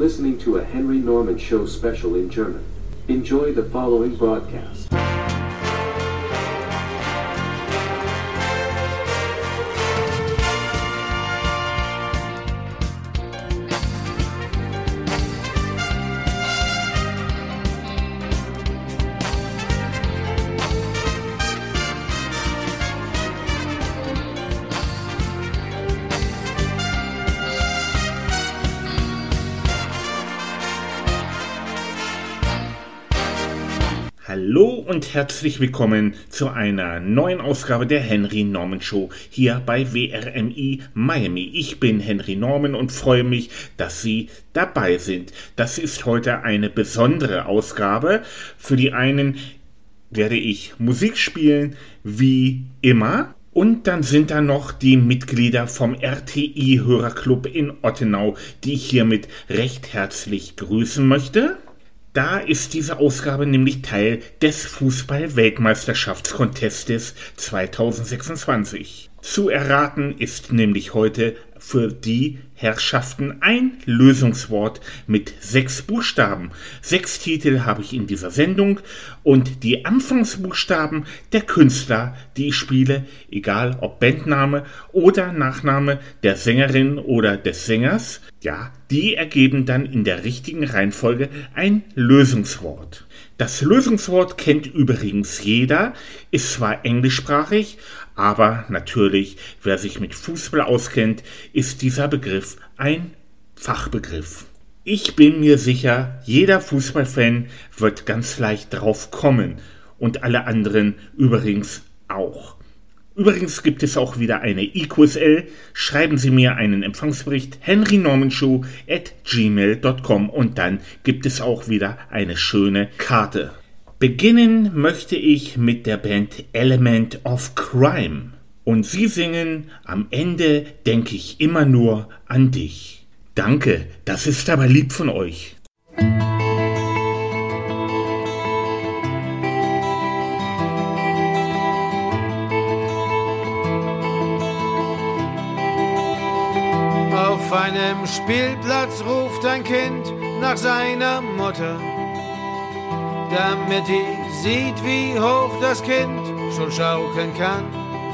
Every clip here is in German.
listening to a Henry Norman Show special in German. Enjoy the following broadcast. Hallo und herzlich willkommen zu einer neuen Ausgabe der Henry Norman Show hier bei WRMI Miami. Ich bin Henry Norman und freue mich, dass Sie dabei sind. Das ist heute eine besondere Ausgabe. Für die einen werde ich Musik spielen, wie immer. Und dann sind da noch die Mitglieder vom RTI-Hörerclub in Ottenau, die ich hiermit recht herzlich grüßen möchte. Da ist diese Ausgabe nämlich Teil des Fußball-Weltmeisterschaftscontestes 2026. Zu erraten ist nämlich heute für die Herrschaften ein Lösungswort mit 6 Buchstaben. 6 Titel habe ich in dieser Sendung und die Anfangsbuchstaben der Künstler, die ich spiele, egal ob Bandname oder Nachname der Sängerin oder des Sängers, ja, die ergeben dann in der richtigen Reihenfolge ein Lösungswort. Das Lösungswort kennt übrigens jeder, ist zwar englischsprachig, aber natürlich, wer sich mit Fußball auskennt, ist dieser Begriff ein Fachbegriff. Ich bin mir sicher, jeder Fußballfan wird ganz leicht drauf kommen und alle anderen übrigens auch. Übrigens gibt es auch wieder eine IQSL. Schreiben Sie mir einen Empfangsbericht henrynormanshow@gmail.com und dann gibt es auch wieder eine schöne Karte. Beginnen möchte ich mit der Band Element of Crime. Und sie singen Am Ende denke ich immer nur an dich. Danke, das ist aber lieb von euch. Auf einem Spielplatz ruft ein Kind nach seiner Mutter, damit die sieht, wie hoch das Kind schon schaukeln kann.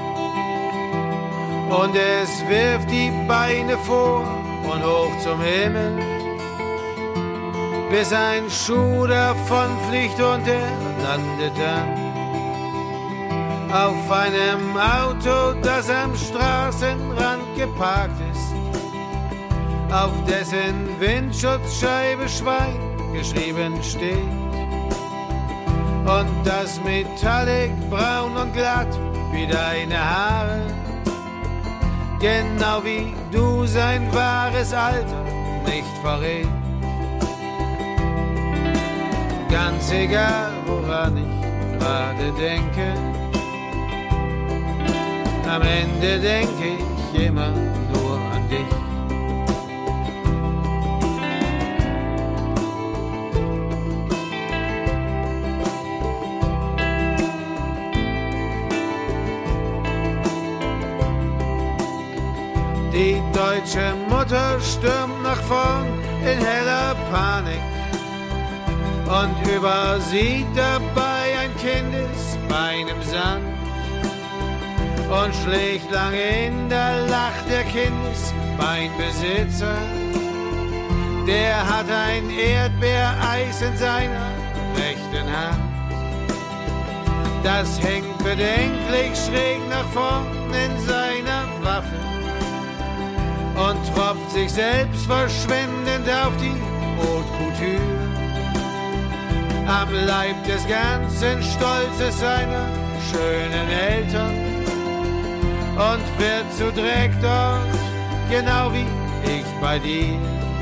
Und es wirft die Beine vor und hoch zum Himmel, bis ein Schuh davon fliegt und er landet dann auf einem Auto, das am Straßenrand geparkt ist, auf dessen Windschutzscheibe Schwein geschrieben steht. Und das Metallic braun und glatt wie deine Haare, genau wie du sein wahres Alter nicht verrät. Ganz egal, woran ich gerade denke, am Ende denke ich immer nur an dich. Die deutsche Mutter stürmt nach vorn in heller Panik und übersieht dabei ein Kindesbein im Sand und schlägt lange hin, da lacht der Kindesbeinbesitzer. Der hat ein Erdbeereis in seiner rechten Hand. Das hängt bedenklich schräg nach vorn in seiner Waffe und tropft sich selbst verschwendend auf die Haute Couture. Am Leib des ganzen Stolzes seiner schönen Eltern und wird zu Dreck dort, genau wie ich bei dir.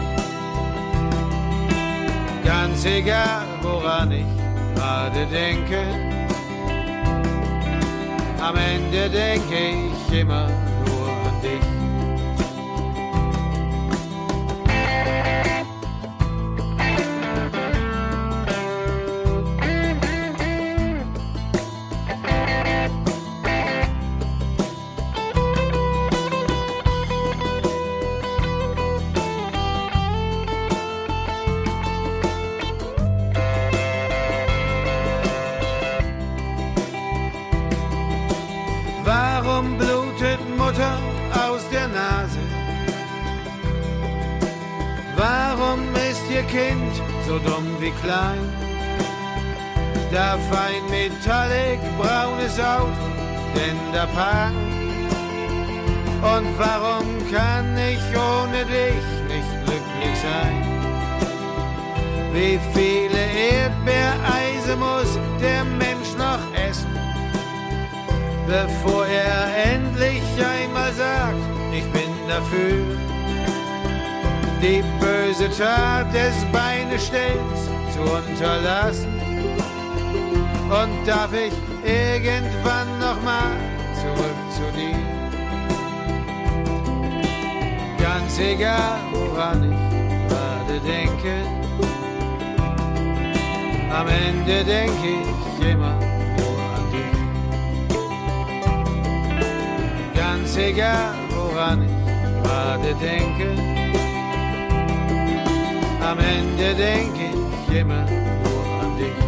Ganz egal, woran ich gerade denke, am Ende denke ich immer nur an dich. ihr Kind, so dumm wie klein, darf ein metallic braunes Auto denn da parken? Und warum kann ich ohne dich nicht glücklich sein? Wie viele Erdbeereise muss der Mensch noch essen, bevor er endlich einmal sagt, ich bin dafür? Die böse Tat des Beinestellens zu unterlassen. Und darf ich irgendwann noch mal zurück zu dir? Ganz egal, woran ich gerade denke, am Ende denke ich immer nur an dich. Ganz egal, woran ich gerade denke, am Ende denke ich immer nur an dich.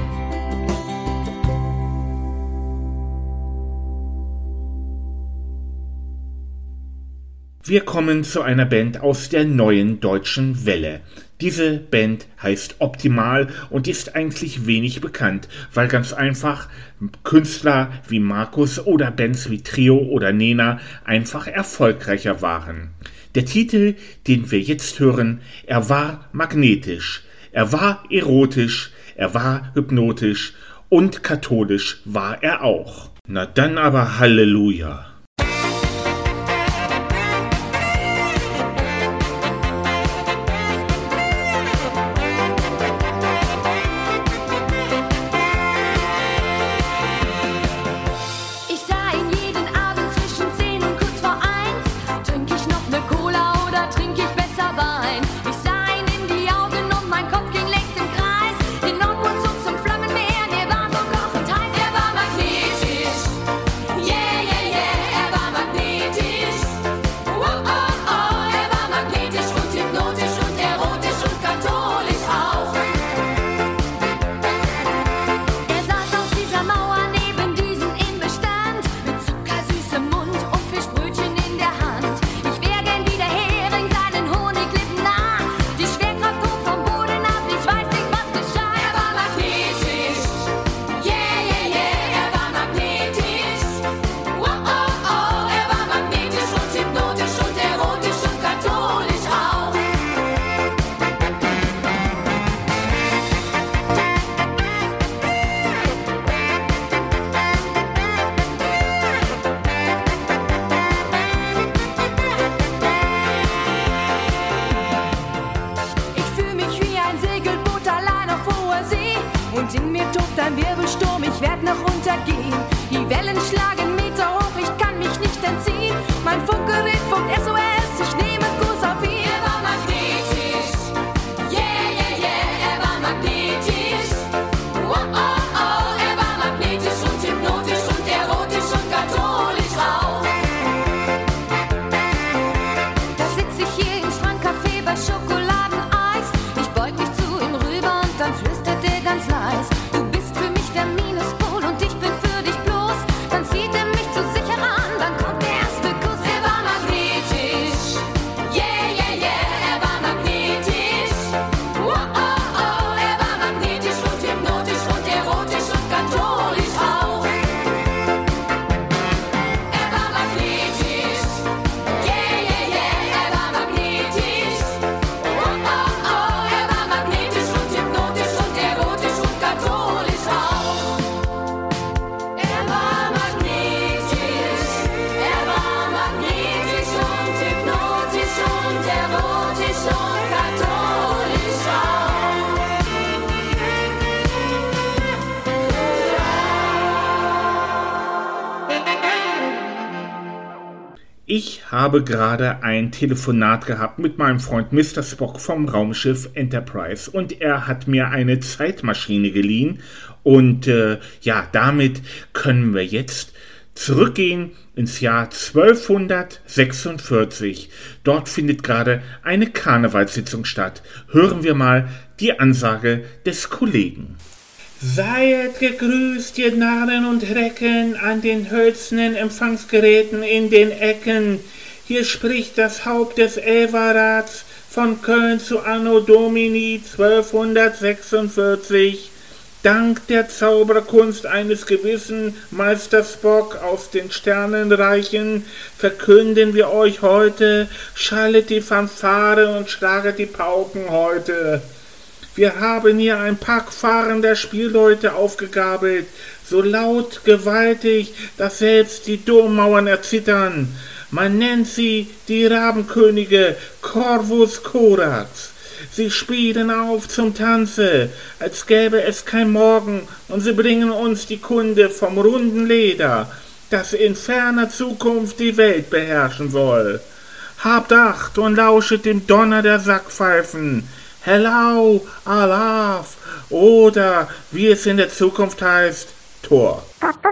Wir kommen zu einer Band aus der neuen deutschen Welle. Diese Band heißt Optimal und ist eigentlich wenig bekannt, weil ganz einfach Künstler wie Markus oder Bands wie Trio oder Nena einfach erfolgreicher waren. Der Titel, den wir jetzt hören, er war magnetisch, er war erotisch, er war hypnotisch und katholisch war er auch. Na dann aber Halleluja! Ich habe gerade ein Telefonat gehabt mit meinem Freund Mr. Spock vom Raumschiff Enterprise und er hat mir eine Zeitmaschine geliehen und damit können wir jetzt zurückgehen ins Jahr 1246. Dort findet gerade eine Karnevalssitzung statt. Hören wir mal die Ansage des Kollegen. Seid gegrüßt, ihr Narren und Recken, an den hölzernen Empfangsgeräten in den Ecken. Hier spricht das Haupt des Elverrats von Köln zu Anno Domini 1246, dank der Zauberkunst eines gewissen Meister Spock aus den Sternenreichen, verkünden wir euch heute, schallet die Fanfare und schlaget die Pauken heute. Wir haben hier ein Pack fahrender Spielleute aufgegabelt, so laut, gewaltig, dass selbst die Dommauern erzittern. Man nennt sie die Rabenkönige Corvus Corax. Sie spielen auf zum Tanze, als gäbe es kein Morgen, und sie bringen uns die Kunde vom runden Leder, das in ferner Zukunft die Welt beherrschen soll. Habt Acht und lauschet dem Donner der Sackpfeifen. Hello, Alaf, oder wie es in der Zukunft heißt, Tor.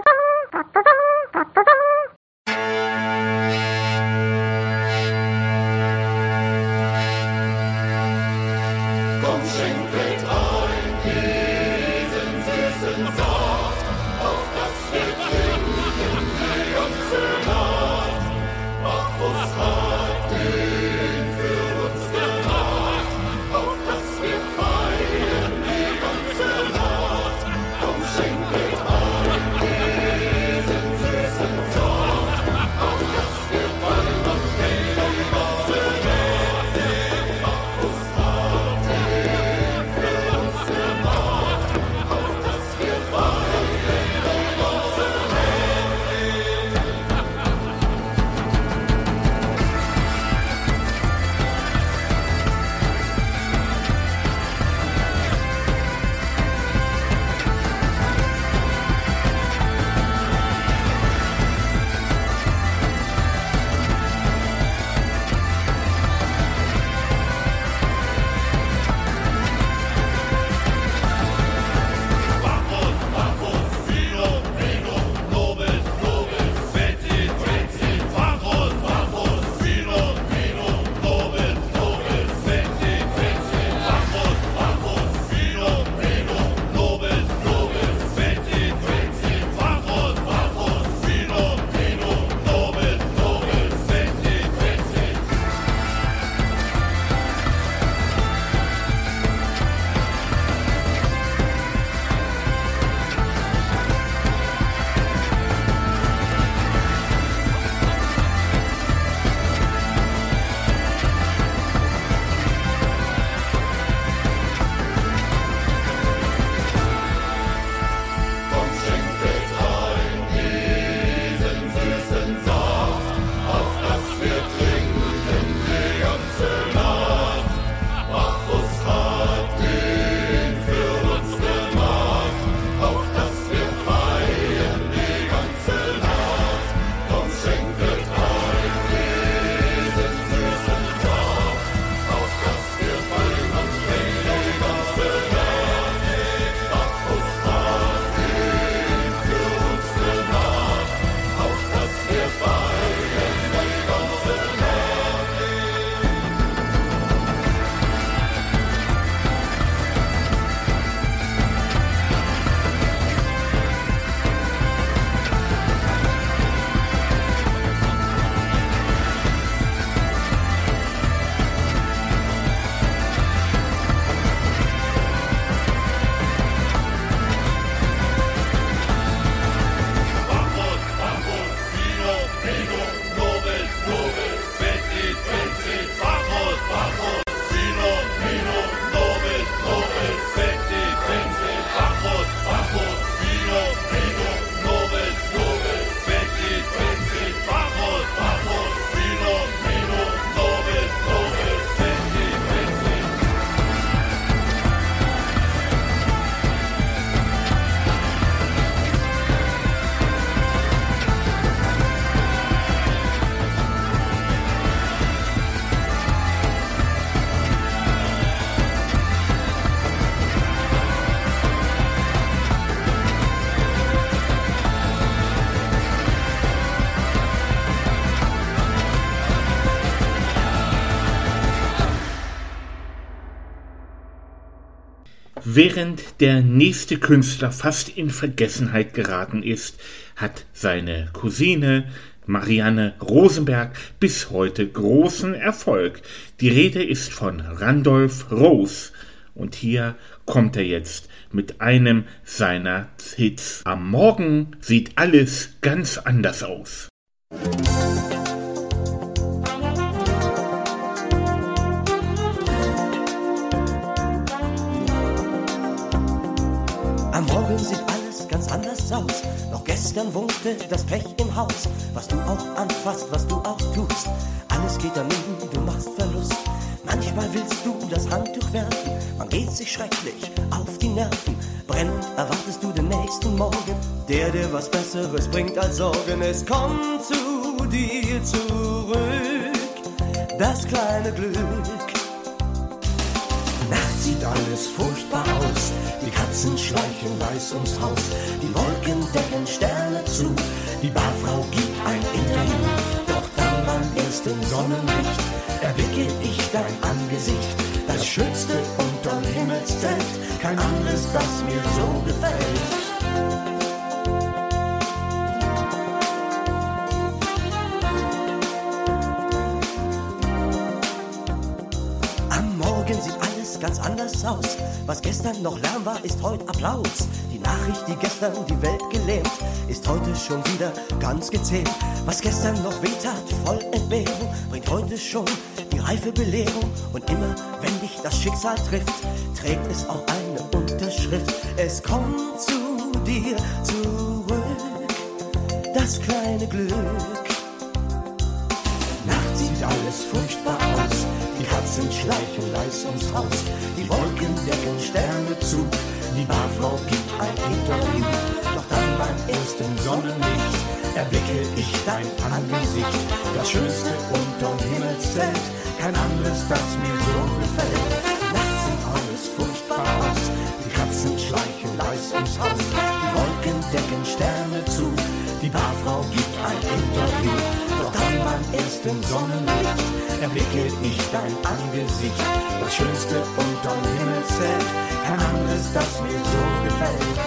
Während der nächste Künstler fast in Vergessenheit geraten ist, hat seine Cousine Marianne Rosenberg bis heute großen Erfolg. Die Rede ist von Randolph Rose und hier kommt er jetzt mit einem seiner Hits. Am Morgen sieht alles ganz anders aus. Am Morgen sieht alles ganz anders aus. Noch gestern wohnte das Pech im Haus. Was du auch anfasst, was du auch tust, alles geht daneben, du machst Verlust. Manchmal willst du das Handtuch werfen, man geht sich schrecklich auf die Nerven. Brennend erwartest du den nächsten Morgen, der dir was Besseres bringt als Sorgen. Es kommt zu dir zurück, das kleine Glück. Nachts sieht alles furchtbar aus, die Katzen schleichen leis ums Haus, die Wolken decken Sterne zu, die Barfrau gibt ein Interview. Doch dann beim ersten Sonnenlicht erblicke ich dein Angesicht, das Schönste unterm Himmelszelt, kein anderes, das mir so gefällt. Ganz anders aus. Was gestern noch Lärm war, ist heute Applaus. Die Nachricht, die gestern die Welt gelähmt, ist heute schon wieder ganz gezähmt. Was gestern noch wehtat, voll Entbehrung, bringt heute schon die reife Belehrung. Und immer, wenn dich das Schicksal trifft, trägt es auch eine Unterschrift. Es kommt zu dir zurück, das kleine Glück. Nachts sieht alles furchtbar aus, die Katzen schleichen leis ums Haus, die Wolken decken Sterne zu, die Barfrau gibt ein Interview. Doch dann beim ersten Sonnenlicht erblicke ich dein Angesicht, das Schönste unterm Himmelszelt, kein anderes, das mir so gefällt. Nachts sieht alles furchtbar aus, die Katzen schleichen leis ums Haus, die Wolken decken Sterne zu, die Barfrau gibt ein Interview. Doch dann beim ersten Sonnenlicht erblicke ich dein Angesicht, das Schönste unterm Himmelszelt, kein anderes, das mir so gefällt.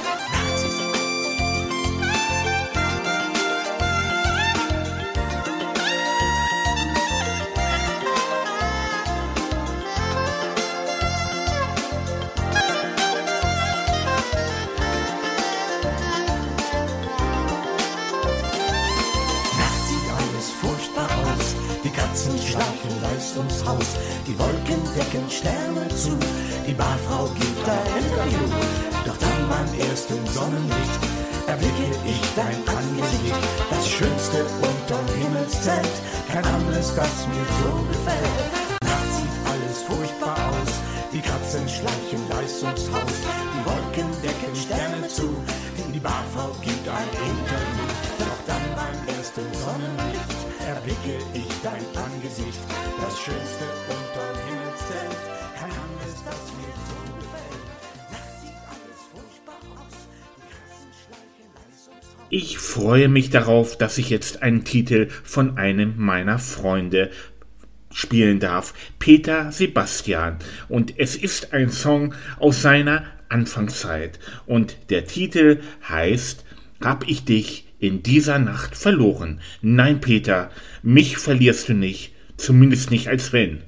Ums Haus, die Wolken decken Sterne zu, die Barfrau gibt ein Interview. Doch dann beim ersten Sonnenlicht erblicke ich dein Angesicht, das Schönste unterm Himmelszelt, kein anderes, das mir so gefällt. Nachts sieht alles furchtbar aus, die Katzen schleichen leis ums Haus, die Wolken decken Sterne zu, die Barfrau gibt ein Interview. Doch dann beim ersten Sonnenlicht erblicke ich dein Angesicht, das Schönste unterm Himmelszelt, kein anderes, das mir so gefällt. Nachts sieht alles furchtbar aus, die Katzen schleichen leis ums Haus. Ich freue mich darauf, dass ich jetzt einen Titel von einem meiner Freunde spielen darf, Peter Sebastian. Und es ist ein Song aus seiner Anfangszeit. Und der Titel heißt Hab ich dich in dieser Nacht verloren? Nein, Peter, mich verlierst du nicht, zumindest nicht als wenn.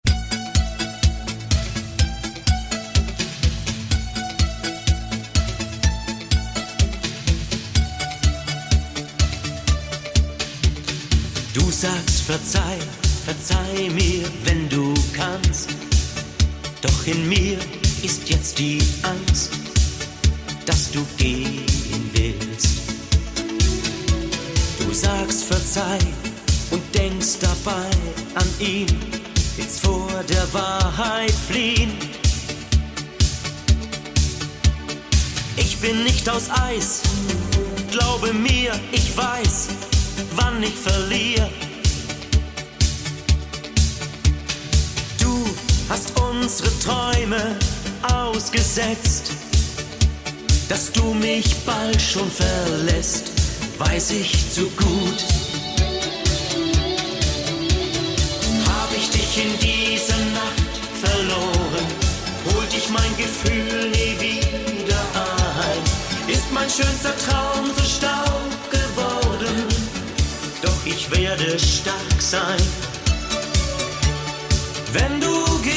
Du sagst verzeih mir, wenn du kannst, doch in mir ist jetzt die Angst, dass du gehen willst. Du sagst verzeih und denkst dabei an ihn, willst vor der Wahrheit fliehen. Ich bin nicht aus Eis, glaube mir, ich weiß, wann ich verliere. Du hast unsere Träume ausgesetzt, dass du mich bald schon verlässt, weiß ich zu gut. Hab ich dich in dieser Nacht verloren, holt dich mein Gefühl nie wieder ein. Ist mein schönster Traum so Staub geworden, doch doch ich werde stark sein. Wenn du gehst,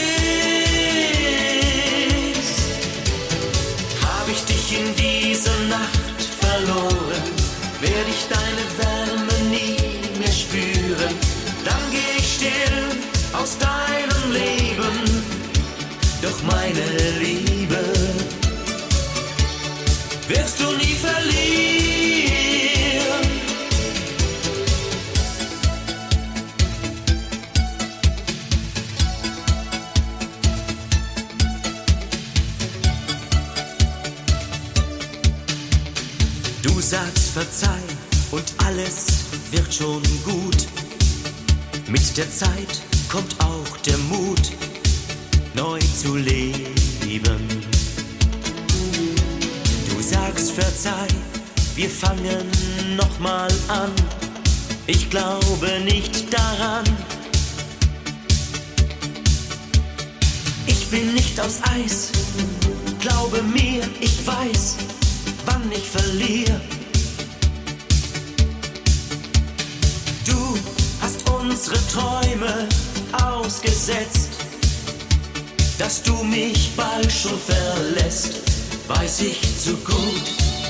hab ich dich in dieser Nacht verloren, werde ich deine Wärme nie mehr spüren. Dann geh ich still aus deinem Leben, doch meine Liebe wirst du nie verlieren. Du sagst verzeih und alles wird schon gut. Mit der Zeit kommt auch der Mut, neu zu leben. Du sagst verzeih, wir fangen nochmal an. Ich glaube nicht daran. Ich bin nicht aus Eis, glaube mir, ich weiß, wann ich verliere. Du hast unsere Träume ausgesetzt, dass du mich bald schon verlässt, weiß ich zu gut.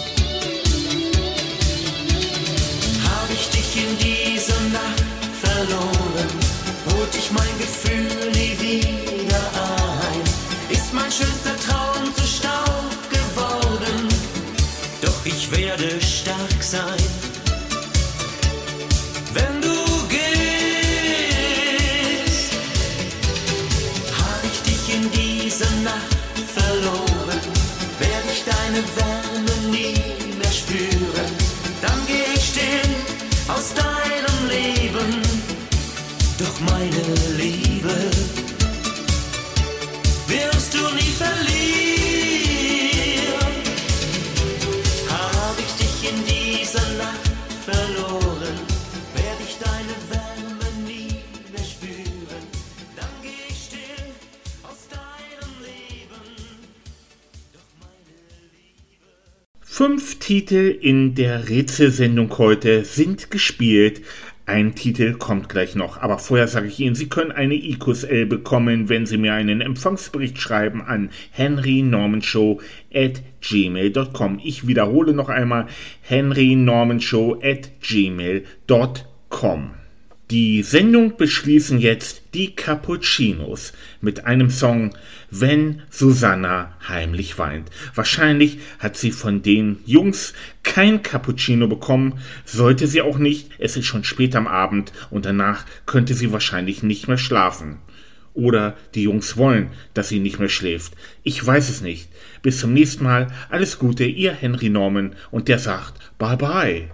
Hab ich dich in dieser Nacht verloren, holt ich mein Gefühl nie wieder ein, ist mein schönster Traum zu Staub geworden, doch ich werde stark sein. Wenn du gehst, hab ich dich in dieser Nacht verloren, werde ich deine Wärme nie mehr spüren. Dann geh ich still aus deinem Leben, doch meine Liebe wirst du nie verlieren. Hab ich dich in dieser Nacht verloren, werde ich deine Wärme nie mehr spüren. Dann geh ich still aus deinem Leben, doch meine Liebe. 5 Titel in der Rätselsendung heute sind gespielt. Ein Titel kommt gleich noch, aber vorher sage ich Ihnen, Sie können eine IQSL bekommen, wenn Sie mir einen Empfangsbericht schreiben an henrynormanshow@gmail.com. Ich wiederhole noch einmal, henrynormanshow@gmail.com. Die Sendung beschließen jetzt die Cappuccinos mit einem Song Wenn Susanna heimlich weint. Wahrscheinlich hat sie von den Jungs kein Cappuccino bekommen, sollte sie auch nicht, es ist schon spät am Abend und danach könnte sie wahrscheinlich nicht mehr schlafen. Oder die Jungs wollen, dass sie nicht mehr schläft. Ich weiß es nicht. Bis zum nächsten Mal, alles Gute, Ihr Henry Norman und der sagt Bye Bye.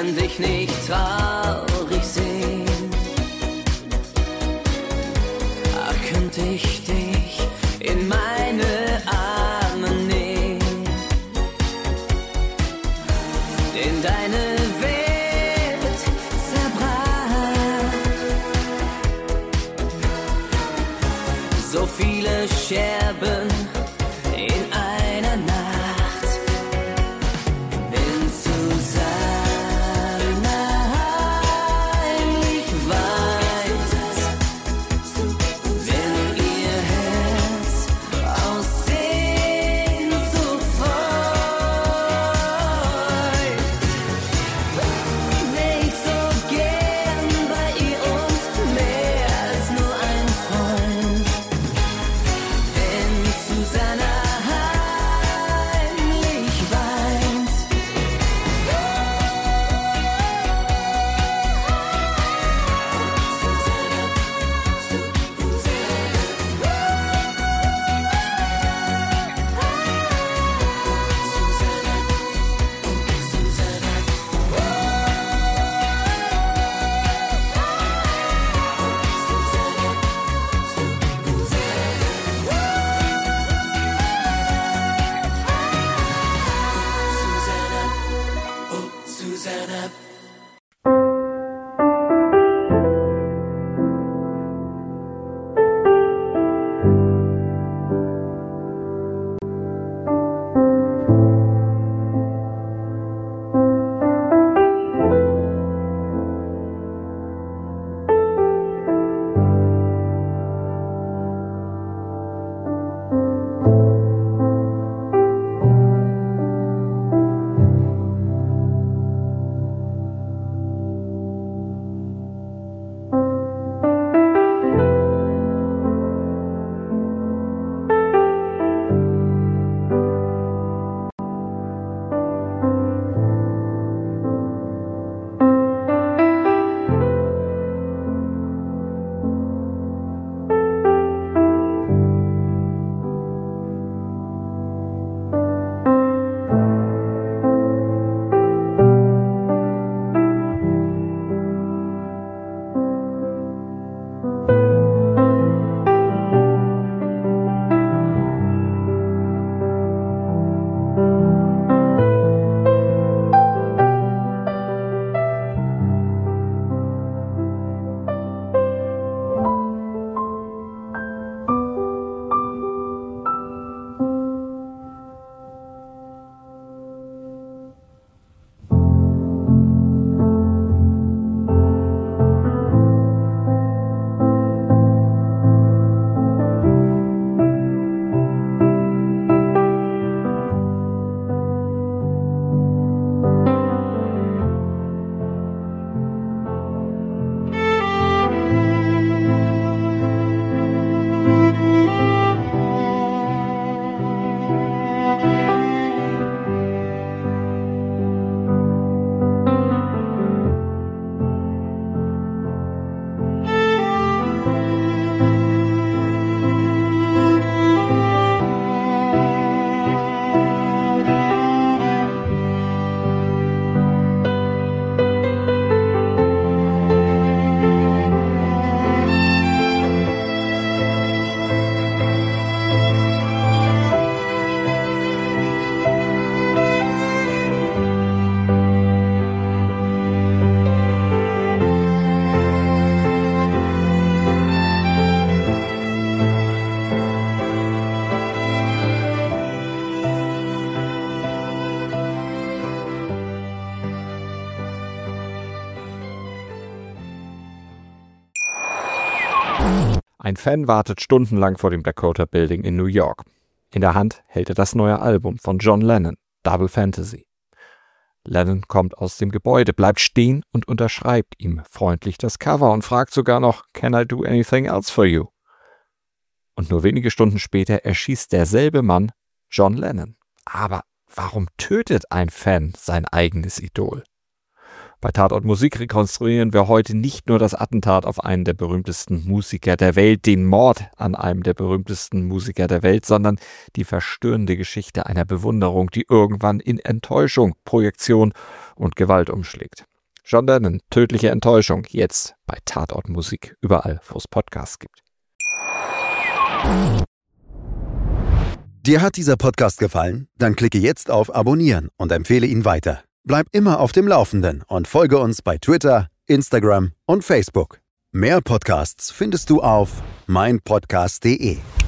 kann dich nicht traurig sehen. Ach, könnte ich dich in meine Arme nehmen, denn deine Welt zerbrach. So viele Scherben in einer Nacht, wenn Susanna heimlich weint, wenn ihr Herz aus Sehnsucht freut, wär ich so gern bei ihr und mehr als nur ein Freund. Wenn Susanna heimlich weint, Susanna. Ein Fan wartet stundenlang vor dem Dakota Building in New York. In der Hand hält er das neue Album von John Lennon, Double Fantasy. Lennon kommt aus dem Gebäude, bleibt stehen und unterschreibt ihm freundlich das Cover und fragt sogar noch, "Can I do anything else for you?" Und nur wenige Stunden später erschießt derselbe Mann John Lennon. Aber warum tötet ein Fan sein eigenes Idol? Bei Tatort Musik rekonstruieren wir heute nicht nur das Attentat auf einen der berühmtesten Musiker der Welt, den Mord an einem der berühmtesten Musiker der Welt, sondern die verstörende Geschichte einer Bewunderung, die irgendwann in Enttäuschung, Projektion und Gewalt umschlägt. John Lennon, tödliche Enttäuschung, jetzt bei Tatortmusik, überall, wo es Podcasts gibt. Dir hat dieser Podcast gefallen? Dann klicke jetzt auf Abonnieren und empfehle ihn weiter. Bleib immer auf dem Laufenden und folge uns bei Twitter, Instagram und Facebook. Mehr Podcasts findest du auf meinpodcast.de.